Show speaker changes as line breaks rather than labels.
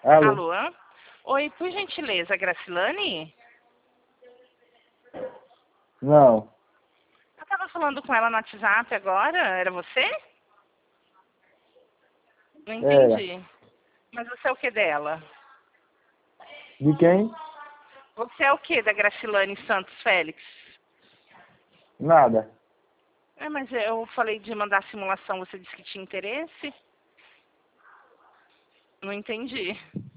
Alô?
Alô? Oi, por gentileza, Gracilane?
Não.
Eu tava falando com ela no WhatsApp agora, era você? Não
Era.
entendi. Mas você é o que dela?
De quem?
Você é o que da Gracilane Santos Félix?
Nada.
Mas eu falei de mandar a simulação, você disse que tinha interesse? Não entendi.